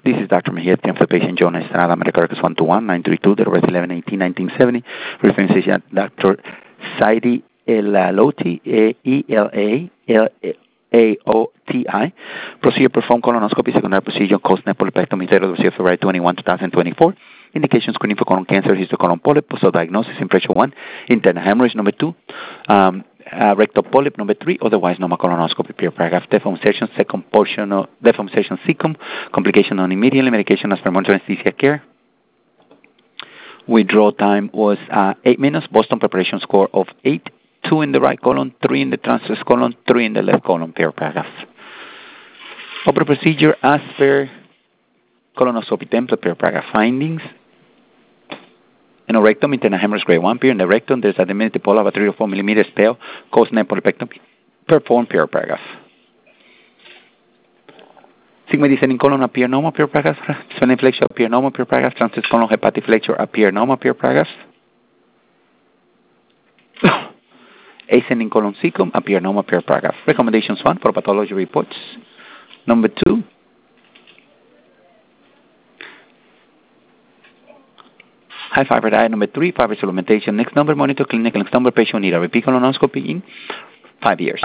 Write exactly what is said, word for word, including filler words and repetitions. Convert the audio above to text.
This is Doctor Mejia, for the patient John Estrada, medical records one two one, nine three two, date of birth eleven eighteen nineteen seventy. Reference physician Doctor Saidi Elaloti, E L A L A O T I. Procedure performed colonoscopy, secondary procedure, coast nephrolepectomy, date of birth February twenty-first, twenty twenty-four. Indication screening for colon cancer, histocolon polyp, post-diagnosis, impression one, internal hemorrhage number two, um, uh, rectal polyp number three, otherwise normal colonoscopy, period, paragraph, deformation, second portion of deformation secum, complication on immediately, medication as per monitoring anesthesia care. Withdrawal time was uh, eight minutes, Boston preparation score of eight, two in the right colon, three in the transverse colon, three in the left colon, period, paragraph. Upper procedure as per colonoscopy template, period, paragraph. Findings. In a rectum, internal hemorrhage grade one, period. In the rectum, there's a diminutive polyp of a three to four millimeters scale, caused nephrolepectomy. Performed, period, paragraph. Sigma descending colon appear normal, period, paragraph. Sphenic flexure appear normal, period, paragraph. Transverse colon hepatic flexure appear normal, period, paragraph. Ascending colon cecum appear normal, period, paragraph. Recommendations one for pathology reports. Number two, high fiber diet. Number three, fiber supplementation. Next number, monitor clinical. Next number, patient need a repeat colonoscopy in five years.